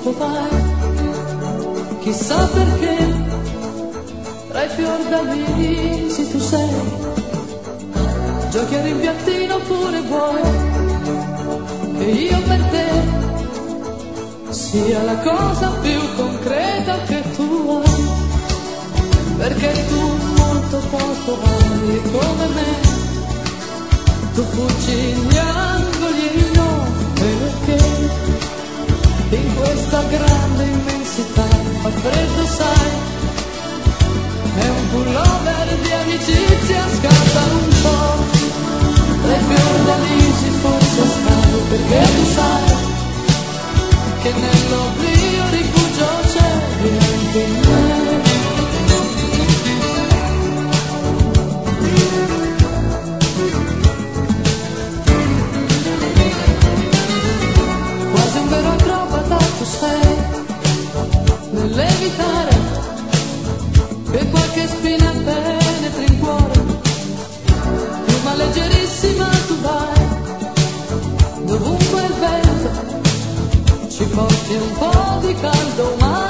volto vai, chissà perché, tra i fior d'Alvisi tu sei, giochi a rimpiattino pure vuoi, che io per te sia la cosa più concreta che tu hai, perché tu molto poco hai come me, tu fuggi gli angoli e io perché in questa grande immensità fa freddo sai, è un pullover di amicizia, scatta un po', tra i fior d'Alisi forse stai, perché tu sai che nell'oblio rifugio c'è anche in me. Quasi un vero acrobata tu sei, nell'evitare che qualche spina penetri in cuore, piuma leggerissima tu vai, dovunque il vento ci porti un po' di caldo umano.